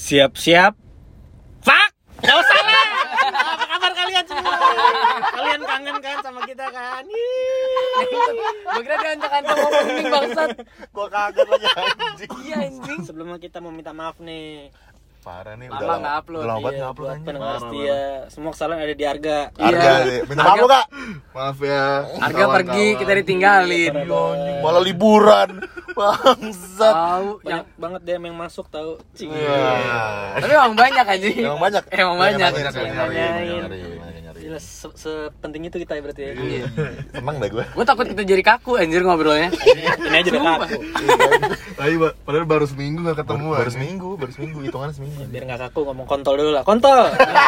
Siap-siap. Fuck! Gak usah lah. Apa kabar kalian semua? Kalian kangen kan sama kita kan? Gue kira dia ancang-ancang ngomongin bangsat. Gua kaget lagi anjing. Iya anjing. Sebelumnya kita mau minta maaf nih. Parah nih, Lama nggak upload. Udah lama banget Iya, nggak upload buat anjing. pendengar setia. Semua kesalahan ada di Arga. Harga Iya. minta maaf lu, Kak. Maaf ya. Harga pergi, kita ditinggalin. Iya, anjing, malah liburan. Bangsat. Tahu yang Banyak banget dia yang masuk tahu. Cing. Iya. tapi emang banyak anjing. Emang banyak. Emang banyak. Nyari. Gila, sepenting itu kita ya berarti ya. Iya. Seneng dah gue. Gue takut kita jadi kaku anjir ngobrolnya. Ini aja udah Sumpah. kaku. Ayo, padahal baru seminggu nggak ketemu. Baru anjing. seminggu, hitungannya seminggu. Biar nggak kaku ngomong kontol dulu lah. Kontol.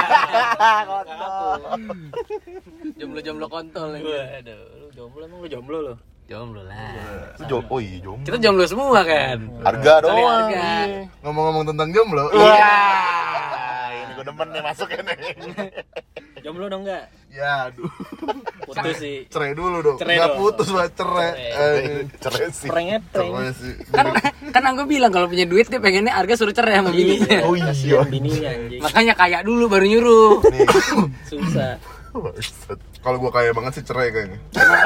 Jomblo-jomblo kontol ini. Waduh, lu jomblo emang lu jomblo lo. Jomblo lah. Oh iya, jomblo. Kita jomblo semua kan. Harga Kecuali doang. Harga. Ngomong-ngomong tentang jomblo. Iya. Ini gue demen nih masuk ini. Jomblo dong enggak? Ya, aduh. Putus sih. Cerai dulu dong. Cerai Nggak dong. putus lah, cerai. Cerai sih. Prengnya preng. Cerai sih. Kan gue bilang kalau punya duit dia pengennya Harga suruh cerai sama bininya. Oh iya. Kasihan bininya anjing. Makanya kaya dulu baru nyuruh. Nih. Susah. Bangsat. Kalau gua kaya banget sih cerai kayaknya.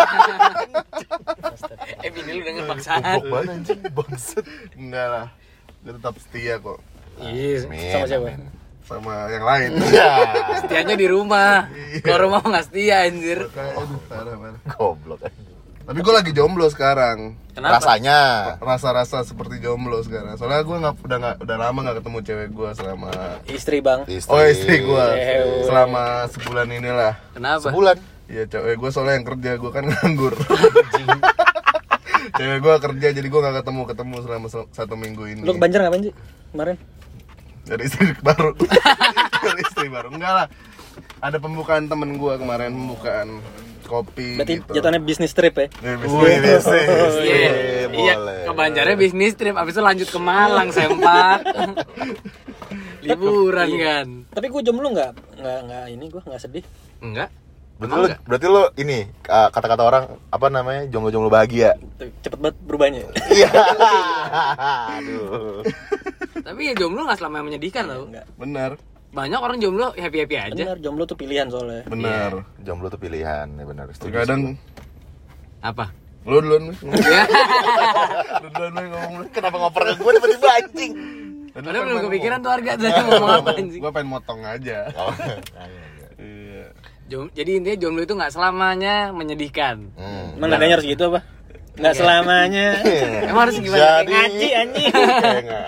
Bini lu dengan paksaan. Goblok banget anjing, bangsat. Enggak lah. Gua tetap setia kok Iya, sama siapa? sama yang lain. Iya. Setianya di rumah. Kalau rumah mah nggak setia anjir. Kayak aduh, parah. Goblok anjing. Tapi gua lagi jomblo sekarang. Kenapa? Rasanya. Rasa-rasa seperti jomblo sekarang. Soalnya gua udah lama nggak ketemu cewek gua selama Istri bang. istri gua Cewek. selama sebulan inilah. Kenapa? Sebulan. Iya, cewek gua soalnya yang kerja, gua kan nganggur. Cewek gua kerja, jadi gua nggak ketemu selama 1 minggu ini. Lu ke Banjar ngapain sih kemarin? Dari istri baru. Dari istri baru. Enggak lah. Ada pembukaan temen gua kemarin, pembukaan kopi. Berarti gitu. jatuhnya bisnis trip ya? Bisnis. Iya, iya. Boleh. Ke Banjarnya bisnis trip, abis itu lanjut ke Malang, sempat. Liburan kan? Tapi gue jomblo nggak ini gue nggak sedih. Enggak. Berarti lo ini kata-kata orang apa namanya jomblo-jomblo bahagia. Cepet banget berubahnya. Iya. Aduh. Tapi ya jomblo nggak selama menyedihkan tau. Enggak. Benar. Banyak orang jomblo happy-happy aja. Benar, jomblo tuh pilihan soalnya. Benar. Jomblo tuh pilihan, ya benar. Setuju. Terkadang Apa? lu duluan Mas. Ya. Lu duluan Mas, ngomong. Kenapa ngoper ke gue tiba-tiba anjing? Padahal belum kepikiran tuh Harga tadi ngomong apa anjing. Gua pengen motong aja. Oh. Iya. Jadi intinya jomblo itu nggak selamanya menyedihkan. Emang nadanya harus gitu apa? Nggak selamanya. Emang harus gimana? Jadi Ngaji anjing. kayak nggak.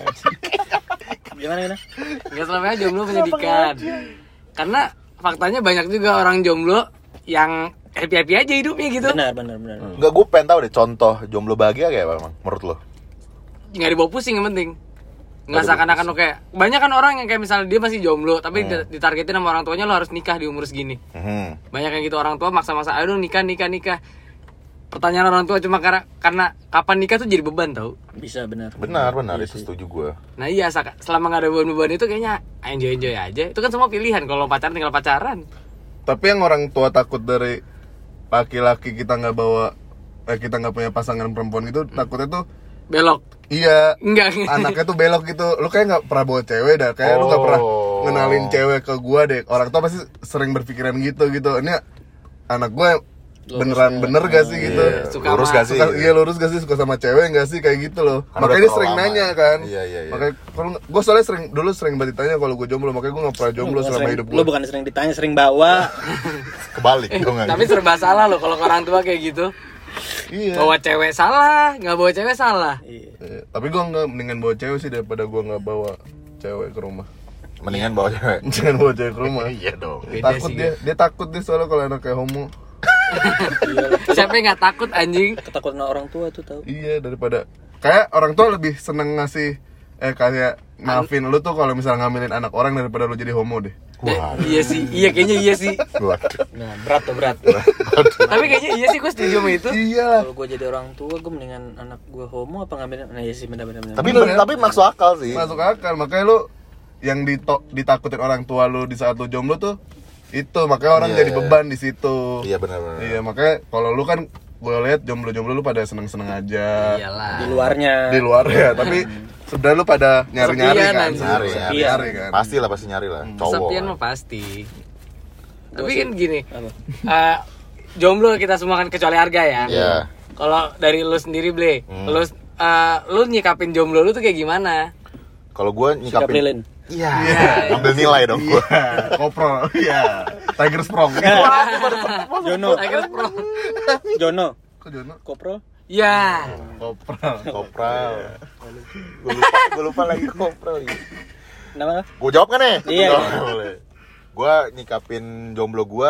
Gimana? Nggak selamanya jomblo menyedihkan. Karena faktanya banyak juga orang jomblo yang happy-happy aja hidupnya gitu. Benar. Enggak, gue pengen tahu deh contoh jomblo bahagia kayak apa emang menurut lo? Nggak dibawa pusing yang penting. Nggak seakan-akan lo kayak banyak kan orang yang kayak misalnya dia masih jomblo tapi ditargetin sama orang tuanya lo harus nikah di umur segini. Banyak yang gitu orang tua maksa-maksa ayo dong nikah. Pertanyaan orang tua cuma karena kapan nikah tuh jadi beban tau. Bisa benar. Benar itu setuju gue. Nah iya selama nggak ada beban-beban itu kayaknya enjoy aja. Itu kan semua pilihan. Kalau pacaran tinggal pacaran. Tapi yang orang tua takut dari laki-laki kita nggak bawa kita nggak punya pasangan perempuan gitu, takutnya tuh Belok. iya, Enggak. anaknya tuh belok gitu. Lu kayak nggak pernah bawa cewek dah, kayak lu nggak pernah ngenalin cewek ke gua deh. Orang tua pasti sering berpikiran gitu. Ini anak gua beneran bener gak sih gitu? Suka Lurus sama- gak sih? Iya, lurus gak sih, suka sama cewek gak sih, kayak gitu loh. Karena Makanya udah dia sering terlalu nanya lama. kan. Iya. Makanya kalau gua soalnya dulu sering banget ditanya kalau gua jomblo, makanya gua nggak pernah jomblo selama hidup Lu gua. bukan sering ditanya, sering bawa. Kebalik dong. Tapi serba salah loh kalau ke orang tua kayak gitu. Iya. Bawa cewek salah, nggak bawa cewek salah. Iya. Tapi gua nggak, mendingan bawa cewek sih daripada gua nggak bawa cewek ke rumah. Mendingan bawa cewek. Jangan bawa cewek ke rumah. Iya dong. Beda Takut sih, dia takut dia soalnya kalau anak kayak homo. Siapa yang nggak takut anjing? Ketakutan orang tua tuh tahu. Iya, daripada kayak orang tua lebih seneng ngasih kayak maafin lu tuh kalau misalnya ngambilin anak orang daripada lu jadi homo deh. Wah. Iya sih, kayaknya iya sih. Waduh. Nah, berat. Tapi kayaknya iya sih, gue setuju sama itu. Iya. Kalau gue jadi orang tua, gue mendingan anak gue homo apa ngambilin? Nah, iya sih benar. Tapi masuk akal sih. Masuk akal, makanya lu yang ditakutin orang tua lu di saat lu jomblo tuh itu, makanya orang Iya. jadi beban di situ. Iya benar. Iya, makanya kalau lu kan gue lihat jomblo-jomblo lu pada seneng-seneng aja. Iyalah. Di luarnya. Di luar ya, tapi sebenarnya lu pada nyari-nyari Kesepian, kan. anjing. Nyari kan. Pasti lah, pasti nyari lah. Cowok. Kesepian mah pasti. Tapi kan gini. Jomblo kita semua kan kecuali Arga ya. Iya. Kalau dari lu sendiri, Ble, lu nyikapin jomblo lu tuh kayak gimana? Kalau gue Sikap lilin. nyikapin Iya, ambil nilai dong gua. Iya, koprol. Iya. Tiger Sprong. Jono. Tiger Pro. Jono. Kok Jono? Kopro. Ya. Kopral. Kopral. Gue lupa lagi kopral. Nama? Gue jawab kan nih? Iya. Boleh. Gue nyikapin jomblo gue.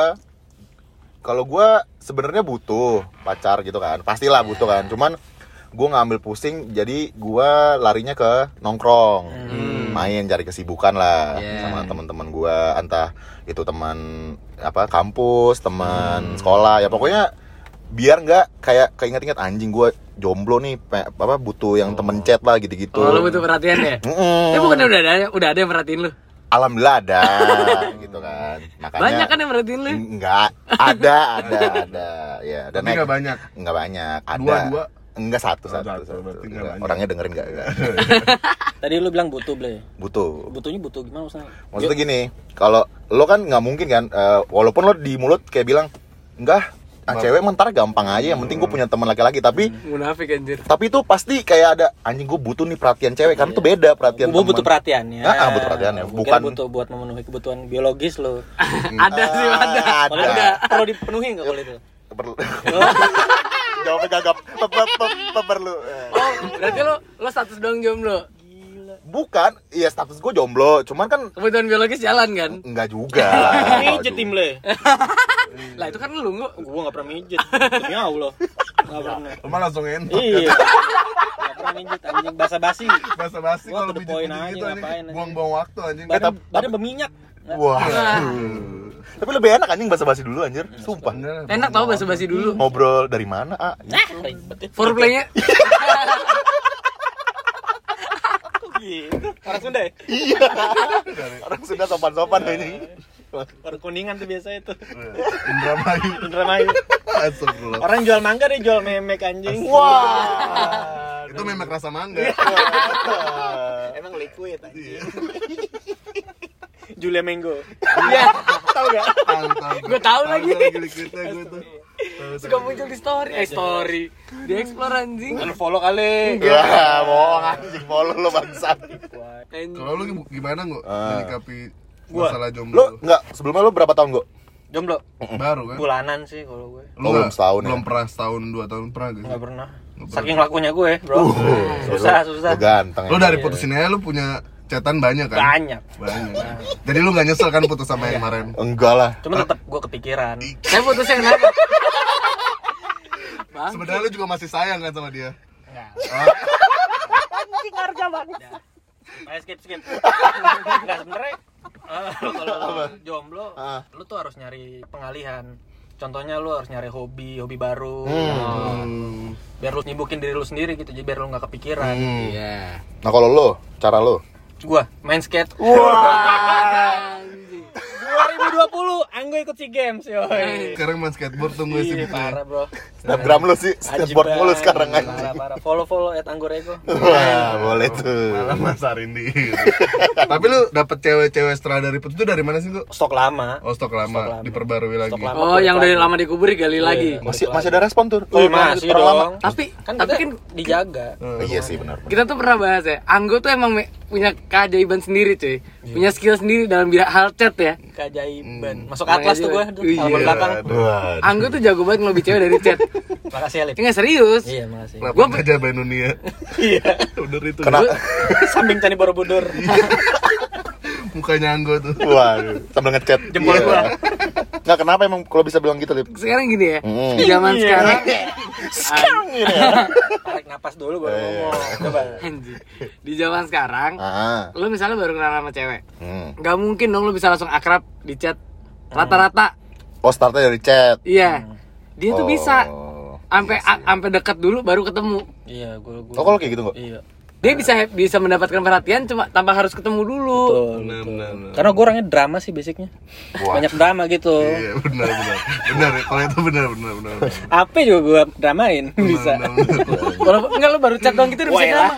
Kalau gue sebenarnya butuh pacar gitu kan, pastilah butuh kan. Cuman gue ngambil pusing, jadi gue larinya ke nongkrong, main cari kesibukan lah sama teman-teman gue, entah itu teman apa kampus, teman sekolah, ya pokoknya biar nggak kayak keinget-inget anjing gue jomblo nih, apa butuh yang temen chat lah gitu-gitu. Oh, lu butuh perhatian ya? Tapi bukannya udah ada yang merhatiin lu? Alhamdulillah ada gitu kan. Makanya Banyak kan yang merhatiin lu? Enggak, ada. Ya, dan Tapi nggak banyak. Enggak banyak, ada. Dua. Enggak satu. Berarti nggak banyak. Orangnya dengerin enggak? Tadi lu bilang butuh, Ble. Butuh. Butuhnya butuh gimana maksudnya? Maksudnya gini, kalau lo kan nggak mungkin kan, walaupun lo di mulut kayak bilang enggak, cewek mentar gampang aja, yang penting gue punya teman laki-laki, tapi Munafik anjir. itu pasti kayak ada anjing, gue butuh nih perhatian cewek, karena itu beda perhatian Gue teman. butuh perhatian ya. Butuh perhatian ya, Bukan bukan butuh buat memenuhi kebutuhan biologis lo. Ada sih, ada. Kalau udah perlu dipenuhi enggak kalau itu? perlu. Jawabnya gagap, perlu. Oh, berarti lo status doang jomblo. Bukan, iya status gue jomblo, cuman kan Kebutuhan biologis jalan kan? enggak juga. Mijet tim, Le. Lah itu kan lu nggak. Gua enggak pernah mijet. Demi Allah. Enggak pernah. Emang langsung entot. Iya. Enggak pernah mijet anjing basa-basi. Basa-basi Gua kalau to the point aja, gitu anjing. ngapain, anjing. Buang-buang waktu anjing. Badan berminyak. Wah. Tapi lebih enak anjing basa-basi dulu anjir, sumpah. Enak tau basa-basi dulu. Ngobrol dari mana, ah? Ribet ya. Foreplaynya Gitu. Orang Sunda ya? Iya. Orang sudah sopan-sopan ini. Orang Kuningan tuh biasa itu. Indramayu. Indramayu. Astagfirullah. Orang jual mangga dia jual memek anjing. Wah. Itu memek rasa mangga. Emang liquid anjing. Julia Mango. Iya. Tahu enggak? Gua tahu lagi. Liquidnya gue tuh. Suka muncul di story. Di explore anjing. Kan follow kali. Wah, bohong anjing, follow lo bangsat. Anjing. Kalau lu gimana nggak menyikapi Gua. masalah jomblo? Lo enggak, sebelumnya lo berapa tahun, Go? Jomblo. Baru kan? Bulanan sih kalau gue. Lu Oh, belum nggak- setahun ya? Belum pernah setahun 2 tahun pernah gitu. Enggak pernah. Saking lakunya gue, Bro. Susah. Lo ganteng. Lu ya. dari putusin aja lu punya chatan banyak kan? Banyak. Banyak. Jadi lu nggak nyesel kan putus sama yang kemarin? Enggak lah. Cuma tetap gue kepikiran. Saya putusnya kenapa? Bang. Sebenarnya lu juga masih sayang kan sama dia? Enggak. Ah, Anjing harga banget. Ayo skip. Enggak sebenarnya kalau lo jomblo, lu tuh harus nyari pengalihan. Contohnya lu harus nyari hobi baru. Biar lu nyibukin diri lu sendiri gitu, jadi biar lu nggak kepikiran. Iya. Nah, kalau lo, cara lo? Gua main skate. Wah. 2020 Anggo ikut SEA Games, yoi. sekarang main skateboard tuh gue sih Iya, parah, Bro. Snapgram lo sih, skateboard Ajib mulu banget. sekarang anjing. Parah. Follow @anggorego. Wah, boleh tuh. malah Mas Arindi. Tapi lu dapet cewek-cewek setelah dari putus itu dari mana sih lu? Stok lama. Oh, stok lama, diperbarui lagi. Stok lama. Oh, yang udah lama dikubur gali lagi. Masih ada respon tuh. Oh, masih orang dong. lama. Tapi Kan tapi kita kan dijaga. Iya sih benar. kita tuh pernah bahas ya. Anggo tuh emang punya keajaiban sendiri, cuy. Punya skill sendiri dalam bidang hal chat ya. Keajaiban. Masuk atlas tuh gua. Iya. Halaman belakang. Wah. Anggo tuh jago banget ngelobi cewek dari chat. Makasih Alif. Enggak serius. Iya, makasih. Kenapa Gua- nggak jabain dunia? Iya. Bener itu. Kenapa? Samping Candi Borobudur. Mukanya Anggo tuh. Waduh, sambil ngechat. Jempol Iya. gua. Nggak, kenapa emang kalau bisa bilang gitu, Lip? Sekarang gini ya. Hmm. Di zaman Iya. sekarang Sekarang gitu ya. Tarik napas dulu baru ngomong. Coba. anjing. Di zaman sekarang lu misalnya baru kenal sama cewek. Nggak mungkin dong lu bisa langsung akrab di chat. Rata-rata Oh, startnya dari chat. iya. Dia tuh Oh. bisa sampai sampai dekat dulu baru ketemu. Iya, gua. Oh, kalau kayak gitu, Nggak? Iya. Dia bisa mendapatkan perhatian cuma tanpa harus ketemu dulu. Benar. Karena gue orangnya drama sih basicnya. Banyak drama gitu. Iya, benar. Kalau itu benar. Apa juga gue dramain bisa. Kalau enggak lu baru chat doang gitu udah bisa drama.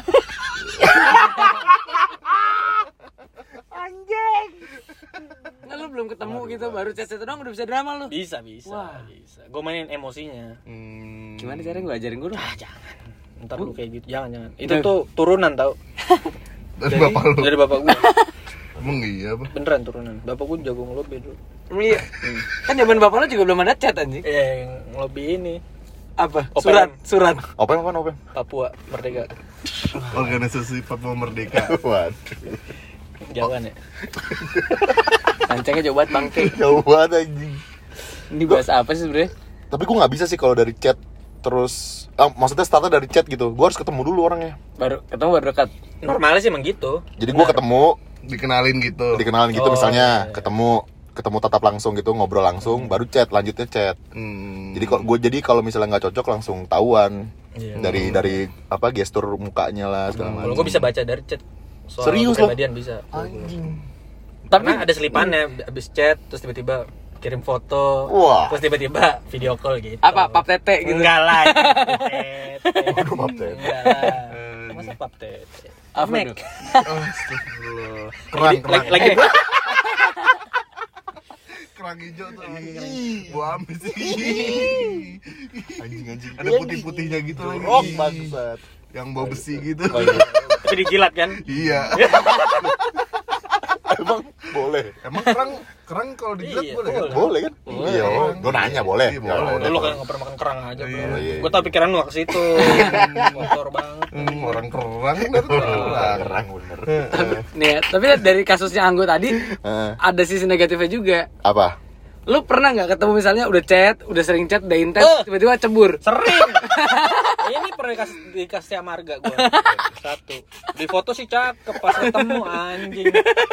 Anjing. Enggak lu belum ketemu gitu baru chat doang udah bisa drama lu. Bisa. Gue mainin emosinya. Gimana caranya gue ajarin gue dong? Jangan. Ntar lu kayak gitu. Jangan. Itu tuh turunan tau. Dari bapak lu. Dari bapak gue. Emang iya apa? Beneran turunan. Bapak gue jago ngelobi dulu. Iya. Kan zaman bapak lu juga belum ada chat anjing. Yang ngelobi ini. Apa? OPM. Surat. Opem apa Opem? Papua Merdeka. Organisasi Papua Merdeka. Waduh. Jangan ya. Lancangnya jauh banget bangke. Jauh banget anjing. Ini bahasa apa sih sebenarnya? Tapi gue nggak bisa sih kalau dari chat terus maksudnya startnya dari chat gitu. Gue harus ketemu dulu orangnya. Baru dekat. Normalnya sih emang gitu. Jadi gue ketemu, Dikenalin gitu. misalnya iya. ketemu tatap langsung gitu, ngobrol langsung, baru chat, lanjutnya chat. Jadi kalau misalnya nggak cocok langsung tahuan. Iya. Dari apa gestur mukanya lah segala Kalau macam. gue bisa baca dari chat. Soal Serius lo? kepribadian bisa. Anjing. Tapi ada selipannya, abis chat terus tiba-tiba kirim foto, Wah. terus tiba-tiba video call gitu. Apa pap tete gitu? Enggak lah. Tete. Waduh, pap tete. Enggak lah. Masa pap tete? Apa Mek. tuh? Astagfirullah. Kerang. Lagi Kerang hijau tuh. Gua amis sih. Anjing. Ada putih-putihnya gitu lagi. Rock bangsat. Yang bau besi gitu. Oh, iya. tapi dijilat kan? Iya. Emang boleh? Emang kerang kalau dijilat Iya, boleh kan? Boleh kan? Iya, gue nanya boleh. Iya, boleh. Ya, Lu kan nggak pernah makan kerang aja, bro. Iya. Gue tau pikiran lu ke situ. Kotor banget. Orang kerang dari kerang. Kerang bener. Nih, ya, tapi dari kasusnya Anggo tadi ada sisi negatifnya juga. Apa? Lu pernah nggak ketemu misalnya udah chat, udah sering chat, udah intens, tiba-tiba cebur? Sering. Ini pernah dikasih sama Marga gue. Satu. Di foto sih cakep, pas ketemu anjing.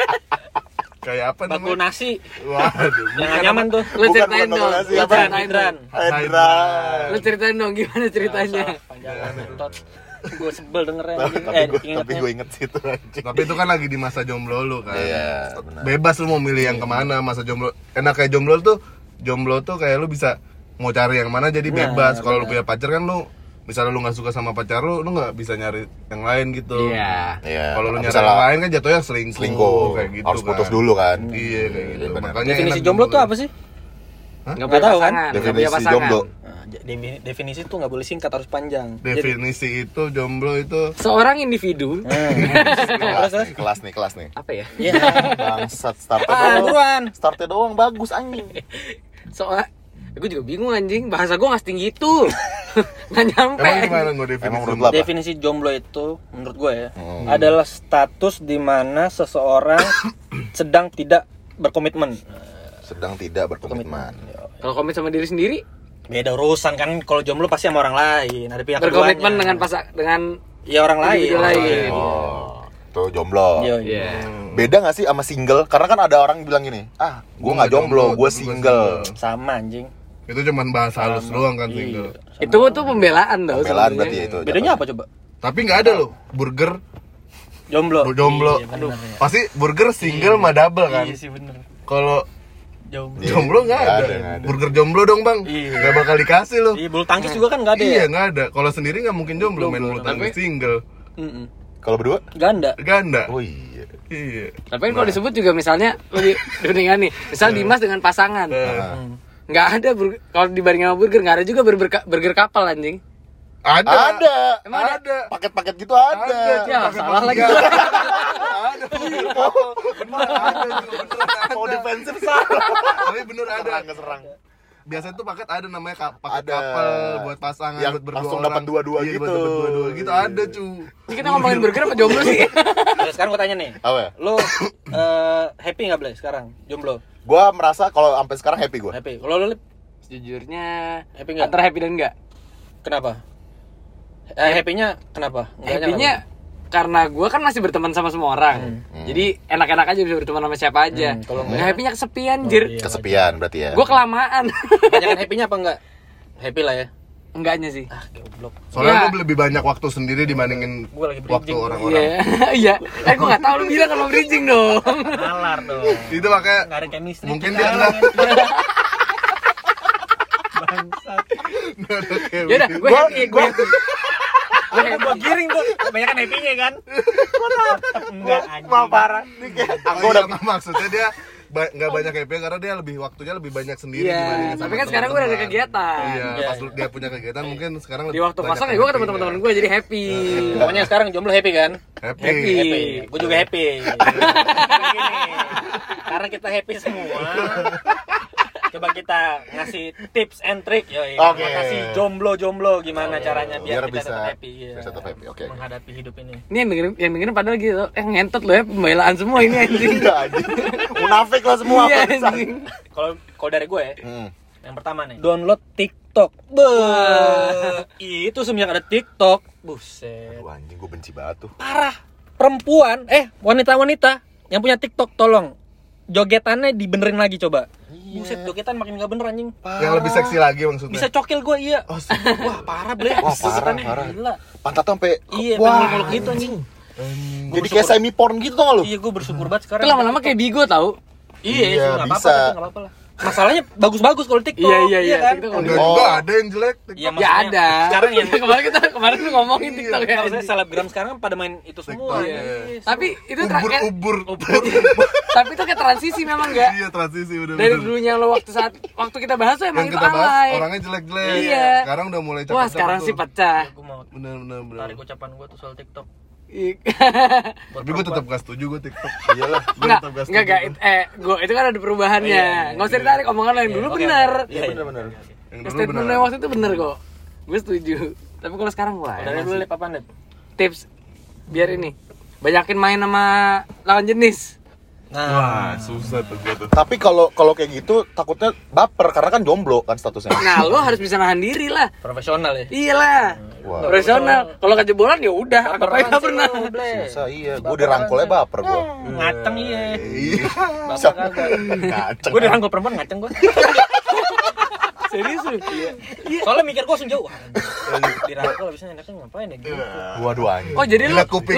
Kayak apa Bakul namanya? nasi. Waduh. Yang gak nyaman tuh. Lu ceritain dong. Hidran. Lu ceritain dong gimana ceritanya. Panjangan bentot. Gue sebel dengernya. Tapi gue inget situ anjing. Tapi itu kan lagi di masa jomblo lu kan. Iya, benar. Bebas lu mau milih yang kemana masa jomblo. Enak kayak jomblo tuh kayak lu bisa mau cari yang mana jadi bebas. Kalau lu punya pacar kan lu misalnya lu nggak suka sama pacar lu nggak bisa nyari yang lain gitu. Iya. Kalau lu nyari yang lain kan jatuhnya selingkuh kayak gitu. Harus kan. putus dulu kan. Iya kayak gitu. Benar. Makanya Definisi enak jomblo tuh apa sih? Nggak Nggak tahu kan? Definisi jomblo. Definisi tuh nggak boleh singkat, harus panjang. Definisi itu jomblo itu Seorang individu. Kelas nih. Apa ya? Iya. Bangsat startnya Buruan. Startnya doang bagus anjing. Gue juga bingung anjing, bahasa gue nggak setinggi itu. Nggak nyampe. emang gimana gue definisi? Emang menurut lo apa? Definisi jomblo itu menurut gue ya adalah status di mana seseorang sedang tidak berkomitmen. Sedang tidak berkomitmen. Kalau komit sama diri sendiri, Beda urusan kan, kalau jomblo pasti sama orang lain, ada pihak berkomitmen keduanya. dengan ya orang lain. individu lain. Oh, tuh jomblo. Iya. Beda gak sih sama single? Karena kan ada orang bilang gini, gue nggak jomblo, gue single. Sama anjing. Itu cuman bahasa halus doang kan single. Itu tuh pembelaan tau. Pembelaan sebenarnya. berarti ya itu. Bedanya apa coba? Tapi nggak ada loh burger Jomblo. jomblo. Iya, bener, ya. Pasti burger single sama double kan. Iya sih bener. Kalau Jomblo. jomblo nggak ada. nggak ada. Burger jomblo dong bang. Iya. Nggak bakal dikasih loh. Iya, bulu tangkis juga kan nggak ada Iya ya? nggak ada. Kalau sendiri nggak mungkin jomblo main bulu tangkis single. Kalau berdua? Ganda. Ganda. Oh iya. Iya. Tapi kan kalau disebut juga misalnya lebih mendingan nih. Misal Dimas dengan pasangan. Nggak ada kalau dibandingin sama burger, nggak ada juga burger kapal anjing. Ada. Emang ada. Paket-paket gitu ada. Ya, salah lagi. Ada. Bener ada. Mau defensif salah. Tapi bener ada. Serang. Biasanya tuh paket ada namanya paket Ada. kapal buat pasangan, Yang buat berdua langsung orang. dapat dua-dua Iya, gitu. buat dapat dua-dua gitu ada cu. Ini kita ngomongin burger apa jomblo sih? Nah, sekarang gue tanya nih. Apa ya? Lo happy nggak Blay sekarang jomblo? Gue merasa kalau sampai sekarang happy gue. Happy. Kalau lo Lip, Sejujurnya Happy nggak? antara happy dan enggak. kenapa? Happy-nya kenapa? Enggaknya Happy-nya karena gue kan masih berteman sama semua orang. Jadi enak-enak aja bisa berteman sama siapa aja. kalau Nggak happy-nya kesepian, jir. iya. Kesepian berarti ya. Gue kelamaan. Kebanyakan happy-nya apa enggak? Happy lah ya. enggaknya sih. Goblok. Soalnya Ya. gue lebih banyak waktu sendiri dibandingin Gua lagi waktu bridging. orang-orang. Iya. Iya. Gue enggak tahu lu bilang kalau bridging dong. Nalar dong. Itu makanya Enggak ada chemistry. mungkin kita dia adalah bangsat. nggak ada kayak Ya udah, gue happy. Gua giring tuh. Kebanyakan happy-nya kan. Enggak anjing. Mau parah. Ini kayak aku udah maksudnya dia nggak banyak happy karena dia waktunya lebih banyak sendiri Iya, dibandingin tapi sama kan sekarang gue udah ada teman-teman. kegiatan. Iya, Iya, pas iya. dia punya kegiatan mungkin sekarang Di waktu kosong ya gue ketemu teman-teman gue jadi happy. Pokoknya sekarang jomblo happy kan? Happy. Happy. Gue juga happy. Gini. Karena kita happy semua. Coba kita ngasih tips and trick yoi. Oke. Kasih jomblo gimana caranya biar, Biar kita bisa tetap happy. Iya. bisa tetap happy. Oke. Menghadapi hidup ini. Ini yang dengerin padahal gitu. Ngentot lo ya pembelaan semua ini anjing. Iya anjing. Munafik lah semua. Iya bangsa. anjing. Kalau dari gue ya, yang pertama nih, download TikTok. Itu semenjak ada TikTok, buset. Aduh anjing gue benci banget tuh. Parah. Perempuan, wanita-wanita yang punya TikTok tolong jogetannya dibenerin lagi coba. Buset, jogetan makin gak bener anjing. Yang lebih seksi lagi maksudnya. Bisa cokil gue iya. Oh, Wah, parah ble. Wah, parah, Jogetannya parah. Gila. Pantat sampai Iya, wah. meluk gitu anjing. Jadi kayak semi porn gitu tau gak lu? Iya, gue bersyukur banget sekarang. Itu lama-lama kayak bigo tau. Iya, Iya, nggak bisa. apa-apa, nggak apa-apa lah. Masalahnya bagus-bagus kalau TikTok. Iya, kan? TikTok enggak Oh. juga ada yang jelek. Iya, Ya maksudnya ada. Sekarang yang kemarin lu ngomongin TikTok ya. maksudnya selebgram sekarang kan pada main itu semua. TikTok, Iya. iya. Tapi itu Ubur. tapi itu kayak transisi memang enggak. Iya, transisi udah. Dari dulunya lo waktu kita bahas tuh emang yang itu kita bahas alay. orangnya jelek-jelek. Iya. Sekarang udah mulai cakep. Wah, sekarang sih pecah. Gue mau Bener. tarik ucapan gue tuh soal TikTok. Tapi gue tetap gak setuju gue TikTok. Iyalah. Enggak, gue itu kan ada perubahannya. Enggak usah ditarik omongan lain dulu bener. Iya, bener-bener. Yang dulu Statement benar. yang waktu itu bener kok. Gue setuju. Tapi kalau sekarang wah. Dari emang dulu sih. lip apa net? Tips biar ini banyakin main sama lawan jenis. Wah, susah tuh gue tuh. Tapi kalau kayak gitu takutnya baper karena kan jomblo kan statusnya. Nah, lo harus bisa nahan diri lah. Profesional ya. Iyalah. Wah. Profesional. Kalau kejebolan ya udah, anggap aja nggak pernah. Susah iya, gue dirangkulnya baper gue. Ngaceng iya. Iya. Bapak kagak. Ngaceng. Gue dirangkul perempuan ngaceng gue. Serius lu? Iya. Soalnya mikir gue langsung jauh. Wah, dirangkul abisnya enaknya ngapain ya gitu. Waduh anjing. Oh, jadi lu Jilat kuping.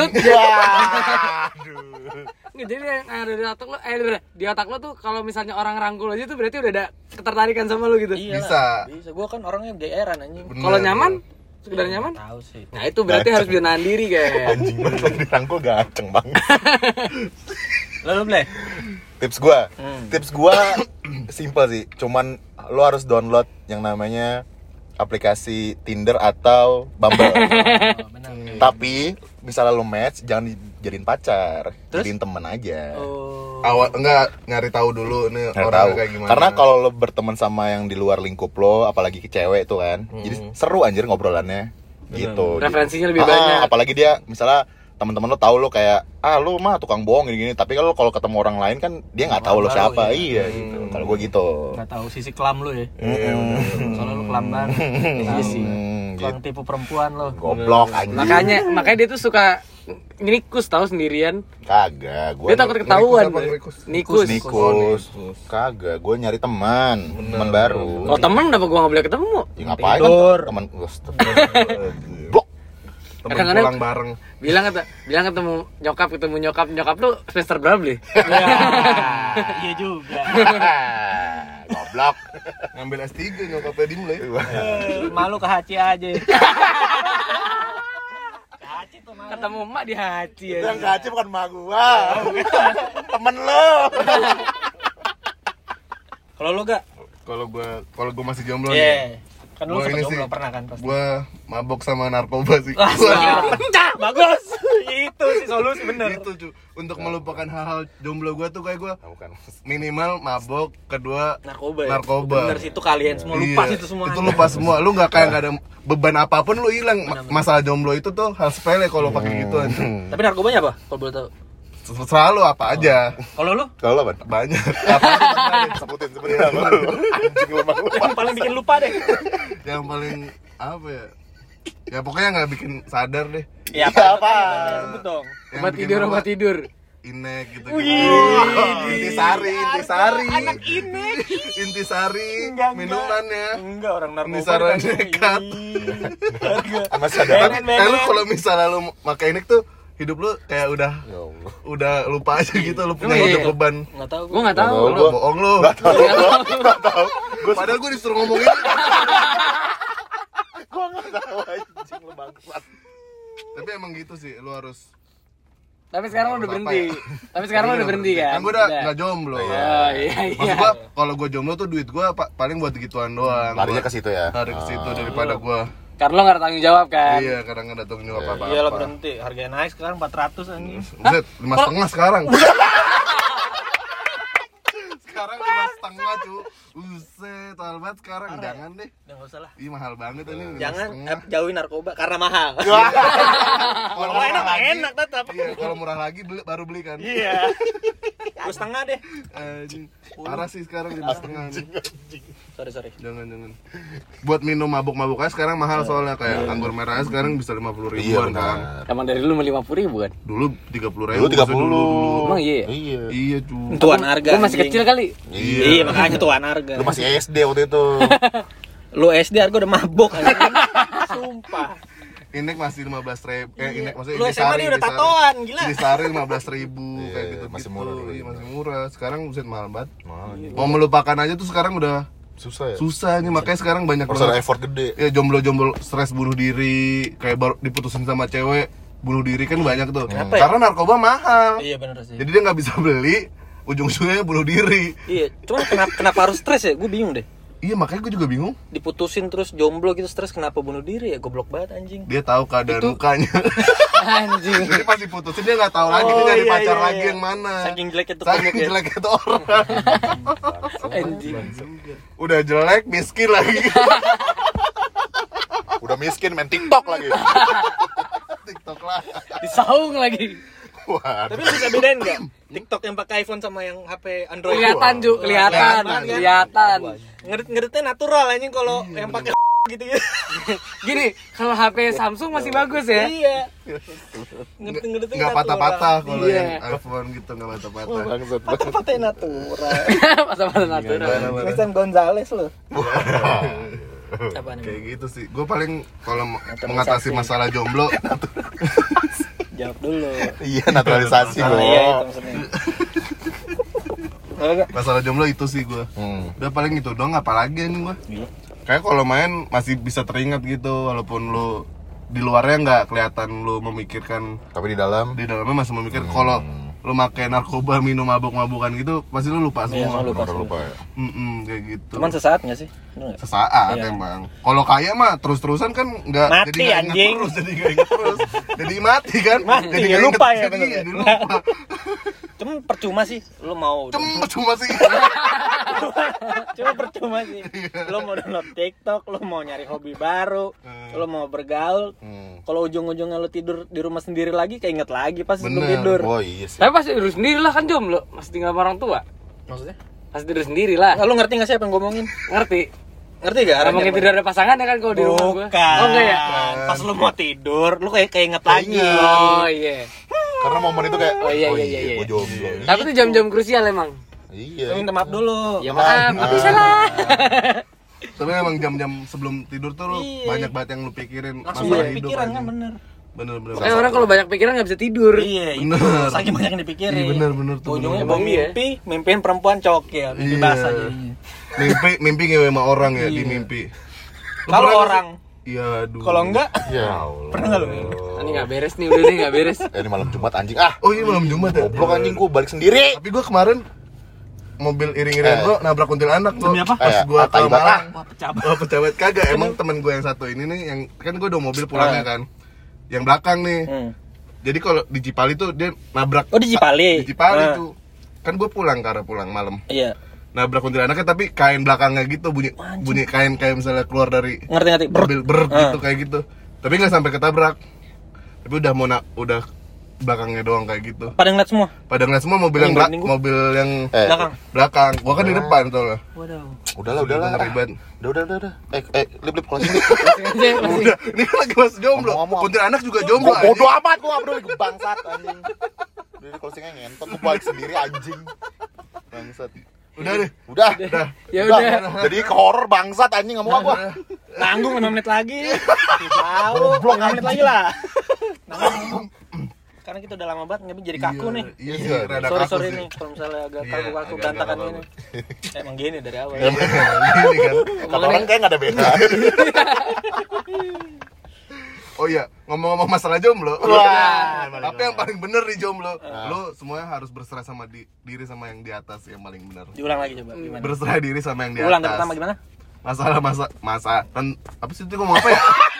Nggak, jadi yang ada di otak lo, di otak lo tuh kalau misalnya orang rangkul aja tuh berarti udah ada ketertarikan sama lo gitu. Iya Bisa. Bisa. Gue kan orangnya GR-an anjing. Bener. Kalau nyaman, sekedar nyaman. Tahu sih. Nah itu berarti harus bisa nahan diri kan. Anjing bener dirangkul gaceng bang. Lalu ble. Tips gua simple sih. Cuman lo harus download yang namanya aplikasi Tinder atau Bumble. Oh, benar. Tapi misalnya lo match jangan dijadiin pacar, Terus? jadiin temen aja. Oh. Awal enggak nyari tahu dulu nih Nggak orangnya tahu. kayak gimana. Karena kalau lo berteman sama yang di luar lingkup lo, apalagi ke cewek tuh kan, jadi seru anjir ngobrolannya. Gitu. Referensinya lebih Ah, banyak. Apalagi dia misalnya teman-teman lo tahu lo kayak lo mah tukang bohong gini-gini, tapi kalau ketemu orang lain kan dia nggak tahu lo Baru, siapa. iya. Iya gitu. Kalau gue gitu. Nggak tahu sisi kelam lu ya. Soalnya lu kelam banget. Iya sih. Tukang tipu perempuan lo. Goblok anjing. Makanya dia tuh suka nikus tahu sendirian. Kagak, gue Dia takut ketahuan. Nikus apa, Nikus. Nikus. Kagak, gue nyari teman baru. Oh temen kenapa gua nggak boleh ketemu? Ya ngapain Tidur. kan teman blok. teman Kadang-kadang- pulang bareng. Bilang ketemu nyokap lu semester berapa beli? Iya juga. Goblok. Ngambil S3 nyokapnya dimulai. Malu ke Haci aja. Ke Haci tuh malu. Ketemu emak di Haji ya. Yang gaji bukan emak gua. Temen lo. Kalau lu gak? Kalau gua masih jomblo nih. Iya. Kan lu Gua sempat ini jomblo sih, pernah kan pasti. Gua mabok sama narkoba sih. Pecah, bagus. Itu sih solusi bener. Itu cu, untuk melupakan hal-hal jomblo gua tuh kayak gua Bukan. minimal mabok, kedua Narkoba. Ya? narkoba. Bener sih itu kalian semua lupa Iya, sih itu semua. Itu lupa semua. Lu nggak kayak nggak ada beban apapun lu hilang. Masalah jomblo itu tuh hal sepele kalau pakai gitu aja. Tapi narkobanya apa? Kalau boleh tahu. Selalu apa aja. Kalau lu? Kalau apa? Banyak. Apa aja. Sebutin nama lu. Anjing lu mah. Yang paling bikin lupa deh. Yang paling apa ya? Ya pokoknya nggak bikin sadar deh. Ya Iya, apa? Sebut dong. Yang Obat bikin tidur, lupa, obat tidur. Inek gitu. Wih. Intisari. Anak Inek. Intisari Enggak. minumannya. Enggak, orang narkoba. Intisari ditanya, nekat. Harga. Masih ada. Lu kalau misalnya lu pakai Inek tuh hidup lu kayak Ya Allah. udah lupa aja gitu, lu punya Emang iya? hidup beban. Enggak tahu. Gua enggak tahu. Nggak Lu bohong lu. Enggak tahu. Padahal gue disuruh ngomong ini. Gua enggak tahu anjing lu bangsat. Tapi emang gitu sih, lu harus. Tapi sekarang lu udah Apa berhenti. ya? Tapi sekarang lu udah berhenti kan? Kan gue udah nggak jomblo. Oh iya Maksud iya. gua kalau gue jomblo tuh duit gue paling buat gituan doang. Larinya ke situ ya. Lari ke situ daripada gue. Karena lo nggak ada tanggung jawab kan? Iya, kadang nggak datang nyuap apa-apa. Iya lah berhenti. Harganya naik sekarang 400 anjing. Buset, 5,5 sekarang. Sekarang 5,5 cu. Buset, mahal banget sekarang. Jangan deh. Udah enggak usah lah. Ih, mahal banget ini. Jangan jauhin narkoba karena mahal. Kalau Kalau murah enak lagi, enak tetap. iya, kalau murah lagi baru beli kan. Iya. 2,5 deh. Anjing. Parah sih sekarang 5,5 nih. Sorry. Jangan. Buat minum mabuk-mabuknya sekarang mahal soalnya kayak anggur merahnya sekarang bisa 50 Iya ribuan kan. benar. Emang dari dulu 50.000 kan? Dulu 30 ribu. Dulu 30. Emang iya. Iya. Iya cu. Tuan harga. Gua masih anjing. kecil kali. Iya, makanya tuan harga. Lu masih SD waktu itu. Lu SD harga udah mabok anjing. Sumpah. Inek masih 15 ribu. Inek maksudnya Lu SMA dia udah tatoan, gila. Intisari 15 ribu Iya, kayak gitu. masih murah dulu. Iya, masih murah. Sekarang buset mahal banget. Mahal. Mau melupakan aja tuh sekarang udah Susah ya. susah nih, makanya sekarang banyak Harus ada effort gede. ya jomblo-jomblo stres bunuh diri, kayak baru diputusin sama cewek bunuh diri kan banyak tuh. Kenapa ya? Karena narkoba mahal. Iya bener sih. Jadi dia nggak bisa beli, ujung-ujungnya bunuh diri. Iya, cuman kenapa harus stres ya? Gue bingung deh. Iya, makanya gue juga bingung. Diputusin terus jomblo gitu stres kenapa bunuh diri ya? Goblok banget anjing. Dia tahu keadaan mukanya. Anjing. Jadi pas diputusin dia nggak tahu lagi dia Oh, nyari iya, pacar iya, lagi iya. yang mana. Saking jeleknya tuh Saking komuk ya. jeleknya tuh orang. Anjing. Udah jelek, miskin lagi. Udah miskin main TikTok lagi. TikTok lah. Disaung lagi. Wah. Tapi lu bisa bedain nggak? TikTok yang pakai iPhone sama yang HP Android. Kelihatan Ju, kelihatan. Kelihatan. Ngedit-ngeditnya natural anjing kalau yang pakai gitu-gitu. Gini, kalau HP Samsung masih bagus ya. Iya. Ngedit-ngeditnya Nggak patah-patah kalau Iya. yang iPhone gitu, nggak patah-patah. Bangsat. Patah-patah natural. Masa-masa natural. Christian Gonzales lu. Apaan Kayak ini? gitu sih. Gue paling kalau mengatasi masalah jomblo, Jawab dulu. Iya naturalisasi Ah, bro. iya itu maksudnya. Enggak. masalah jomblo itu sih gue. Udah paling itu doang, apalagi nih gue. Iya. Kayak kalau main masih bisa teringat gitu, walaupun lu di luarnya nggak kelihatan lu memikirkan, Tapi di dalam di dalamnya masih memikir. Kalau lu pakai narkoba, minum mabuk-mabukan gitu, pasti lu lupa Iya, semua. lupa. udah lupa ya. Kayak gitu. Cuman sesaat nggak sih? Bener nggak? Sesaat Iya. emang. Kalau kaya mah terus-terusan kan nggak Mati, jadi nggak inget anjing. terus, jadi nggak inget terus. Jadi mati kan? Mati, jadi ya, nggak lupa inget, ya, jadi bener. jadi lupa. Cuman percuma sih lu mau. Cuma sih. Cuma percuma sih. Lu mau download TikTok, lu mau nyari hobi baru, lu mau bergaul. Kalau ujung-ujungnya lu tidur di rumah sendiri lagi, keinget lagi pas sebelum Bener. tidur. Oh iya sih. Tapi pasti tidur sendiri lah kan jomblo. Masih tinggal sama orang tua. Maksudnya? Pasti tidur sendiri lah. Lu ngerti nggak sih apa yang gue ngomongin? Ngerti? Ngerti gak? Gak mungkin tidur ada pasangan ya kan kalau di rumah gua. Bukan. Oh enggak ya? Pas lu mau tidur, lu kayak inget lagi. Oh iya. Karena momen itu kayak Oh, iya, iya. gue jomblo. Tapi itu jam-jam krusial emang. Iya. Lu minta maaf dulu. Ya maaf, aku salah. Tapi emang jam-jam sebelum tidur tuh lu Iya. banyak banget yang lu pikirin Langsung masalah banyak hidup pikiran aja. kan bener. Bener. Kayak orang kalau banyak pikiran nggak bisa tidur. Iya, itu. Bener. Saking banyak yang dipikirin. Iya, bener tuh, Ujungnya bener. bawa Emang iya. mimpiin perempuan cokil, mimpi Iya. basah jadinya. Mimpi ngewe sama orang ya di Iya. mimpi. Lu Kalau pernah orang, nggak sih? Iya, aduh. kalau enggak, Ya Allah. pernah nggak lu? Ini nggak beres nih, udah nih nggak beres. Ini malam Jumat anjing. Ah, Oh iya, malam Jumat ya. goblok anjing gue balik sendiri. Tapi gua kemarin mobil iring-iringan gua nabrak kuntilanak tuh. Demi apa? Pas gua ke tai banget. Malang. Wah, pecah banget. Oh, pecah banget kagak. Emang temen gue yang satu ini nih, yang kan gue udah mobil pulangnya kan. Yang belakang nih. Jadi kalau di Cipali tuh dia nabrak. Oh, di Cipali? Di Cipali Ah. tuh. Kan gue pulang karena pulang malam. Iya. Nabrak kuntilanaknya tapi kain belakangnya gitu bunyi kain kayak misalnya keluar dari Ngerti. mobil gitu kayak gitu. Tapi nggak sampai ketabrak. Tapi udah udah belakangnya doang kayak gitu. Pada ngeliat semua. Pada ngeliat semua mobil yang Merinding gua. mobil yang Belakang. belakang. Gua kan di depan tuh. Waduh. Udahlah. Ribet. Udah. Lip closing deh. Udah, ini kan lagi mas jomblo. Ngomong-ngomong. Kuntilanak juga jomblo. Bodoh amat gue gak peduli gue bangsat anjing. Jadi closingnya ngentot, gue balik sendiri anjing. Bangsat. Udah deh. Udah. Ya udah. Jadi ke horor bangsat anjing, enggak mau gua. Nanggung 5 menit lagi. Tahu, 5 menit lagi lah. Nanggung. Karena kita udah lama banget nggak jadi kaku nih. Iya sih, rada kaku Sorry sih. nih kalau misalnya agak Iya, kaku agak berantakan nggak ini. Emang gini dari awal. Gini kan. Kata orang kayak enggak ada beda. Oh iya, ngomong-ngomong masalah jomblo. Wah, Tapi yang paling bener nih jomblo, lu semuanya harus berserah sama diri sama yang di atas yang paling bener. Diulang lagi coba gimana? Berserah diri sama yang di atas. Ulang dari pertama gimana? Apa sih itu ngomong apa ya?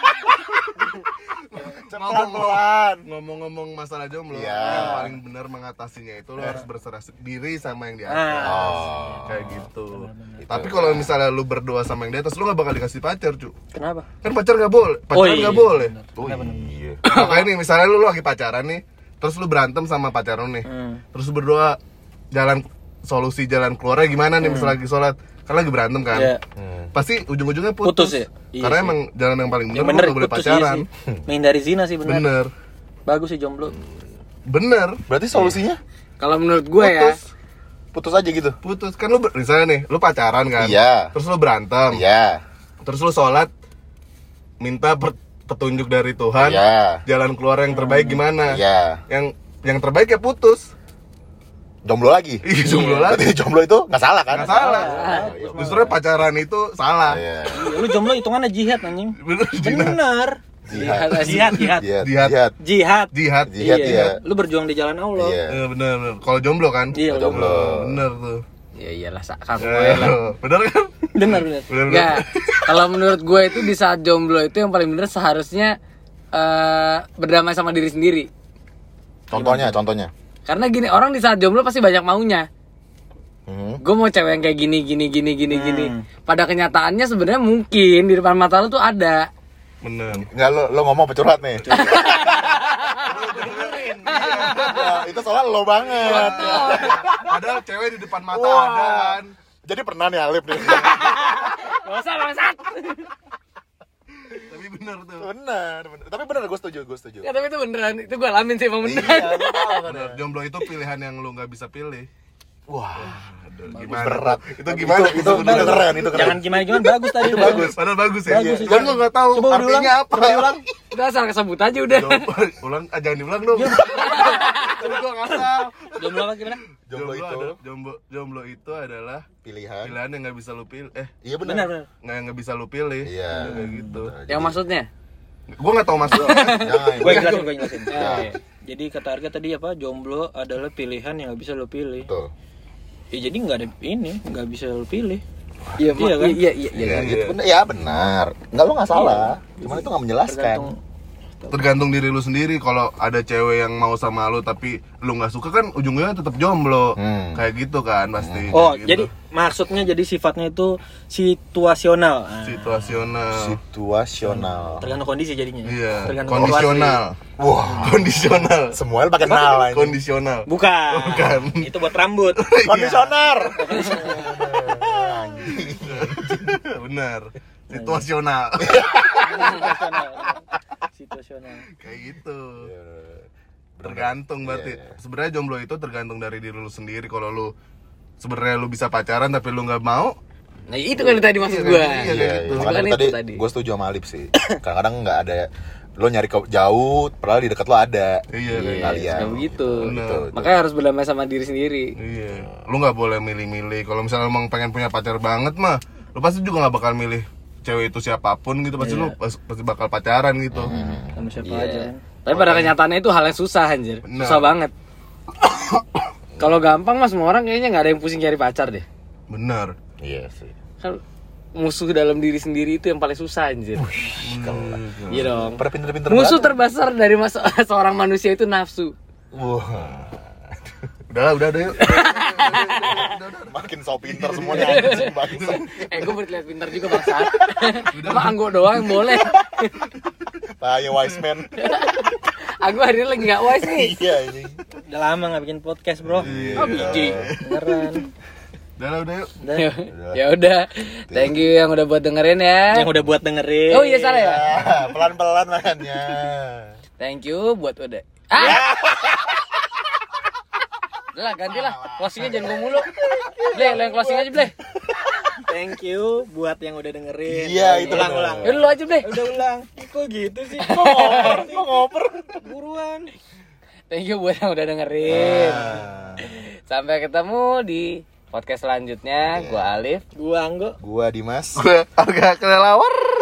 Pelan-pelan. Ngomong-ngomong masalah jomblo, Iya. yang paling benar mengatasinya itu lo harus berserah diri sama yang di atas. Kayak gitu. Tapi kalau misalnya lu berdua sama yang di atas, lu gak bakal dikasih pacar, cu. Kenapa? Kan pacar gak boleh, pacaran gak boleh. Oh iya. Makanya nih, misalnya lu lagi pacaran nih, terus lu berantem sama pacar lu nih, terus lu berdua solusi jalan keluarnya gimana nih, misalnya lagi sholat, kan lagi berantem kan, Iya. pasti ujung-ujungnya putus. Putus ya? Iya Karena sih. emang jalan yang paling bener, Yang lu bener gak boleh putus, pacaran. iya sih. Menghindari zina sih benar. Bener, Bagus sih jomblo. bener. Berarti solusinya Kalau menurut gue ya, putus aja gitu. Putus kan lu misalnya nih, lu pacaran kan, Iya. terus lu berantem, Iya. terus lu sholat, minta petunjuk dari Tuhan, Iya. jalan keluar yang terbaik gimana? Iya. Yang terbaik ya putus. Jomblo lagi. Iya, jomblo lagi. Berarti jomblo itu nggak salah kan? Nggak salah. Justru pacaran itu salah. Iya. Iya, lu jomblo hitungannya jihad anjing. Bener, Bener. Jihad. Jihad. Jihad. Jihad. Jihad. Jihad. Jihad. Jihad, iya. Lu berjuang di jalan Allah. Iya. Bener. Kalau jomblo kan? Iya, Jomblo. Bener tuh. ya iyalah kaku aja lah. Bener kan? Bener. Bener. Enggak. Kalau menurut gue itu di saat jomblo itu yang paling bener seharusnya berdamai sama diri sendiri. Contohnya. Karena gini, orang di saat jomblo pasti banyak maunya. Gue mau cewek yang kayak gini. Pada kenyataannya sebenarnya mungkin di depan mata lu tuh ada. Bener. Enggak, lo ngomong pecurhat nih. Nah, itu soalnya lo banget. Padahal cewek di depan mata ada kan. Jadi pernah nih Alif nih. Gak usah bangsat. Tapi bener tuh. Benar. Tapi benar, gue setuju. Ya tapi itu beneran, itu gue alamin sih emang beneran. Iya, gue tahu kan. Bener. Jomblo itu pilihan yang lu nggak bisa pilih. Wah, Gimana? berat. Itu gimana? Itu keren. Jangan gimana bagus tadi. Itu bagus. Padahal bagus ya. Bagus sih. Kan lu nggak tahu Coba diulang. artinya apa. Udah asal kesebut aja udah. Ulang, jangan diulang dong. Tapi gua ngasal. Jomblo apa gimana? Jomblo itu adalah Pilihan. pilihan yang nggak bisa lu pilih. Iya benar. Benar. Nggak bisa lu pilih. Iya. Kayak gitu. Yang maksudnya? Gua nggak tahu maksudnya. Jangan. Gue jelasin. Ya. Jadi kata Arga tadi apa? Jomblo adalah pilihan yang nggak bisa lo pilih. Betul. Ya jadi nggak ada ini, nggak bisa lo pilih. Iya kan? Iya. Itu benar. Ya benar. Enggak, lo nggak salah. Cuman itu nggak menjelaskan. Tergantung diri lu sendiri. Kalau ada cewek yang mau sama lu tapi lu nggak suka kan ujungnya tetap jomblo. Kayak gitu kan pasti. Oh, Kayak gitu. jadi maksudnya jadi sifatnya itu situasional. Situasional. Tergantung kondisi jadinya. Iya. Tergantung Kondisional. Wah, Kondisional. semuanya pakai nal aja. Kondisional. situasi. Bukan. Itu buat rambut. Kondisioner. Benar. Situasional. Situasional. Kayak gitu. Tergantung berarti. Sebenarnya jomblo itu tergantung dari diri lu sendiri. Kalau lu sebenarnya lu bisa pacaran tapi lu nggak mau, Nah itu kan tadi maksud gue. Iya, kayak gitu. Makanya Itu tadi gue setuju sama Alip sih. Kadang-kadang nggak ada, lo nyari jauh, padahal di dekat lo ada. Iya, kayak kalian. Gak begitu. Bener. Makanya harus berdamai sama diri sendiri. Iya. Lu nggak boleh milih-milih. Kalau misalnya emang pengen punya pacar banget mah, lu pasti juga nggak bakal milih cewek itu siapapun gitu. Pasti lu pasti bakal pacaran gitu. Sama siapa Iya. aja. Tapi pada kenyataannya itu hal yang susah anjir. Bener. Susah banget. Kalau gampang mah semua orang kayaknya nggak ada yang pusing cari pacar deh. Benar. Iya sih. Kan musuh dalam diri sendiri itu yang paling susah anjir. Iya dong. Pada pinter-pinter Musuh banget. terbesar dari seorang manusia itu nafsu. Wah. Udah yuk. Makin so pinter semuanya anjing bangsa. Gue berlihat pintar juga bangsat. Cuma anggo doang yang boleh. Tanya wise man. Aku hari ini lagi nggak wise nih. Iya ini. Udah lama nggak bikin podcast, bro. Oh biji. Beneran. Udah yuk. Udah. Ya udah. Thank you yang udah buat dengerin ya. Yang udah buat dengerin. Oh iya salah ya. Pelan-pelan makanya. Thank you buat udah. Lah gantilah. Closingnya jangan gua mulu. Ble, lo yang closing aja, Ble. Thank you buat yang udah dengerin. Iya, itu ulang. Ya lu aja, Ble. Udah ulang. Kok gitu sih? Kok ngoper? Buruan. Thank you buat yang udah dengerin. Sampai ketemu di podcast selanjutnya. Gua Alif, Gua Anggo. Gua Dimas. Gue agak kelelawar.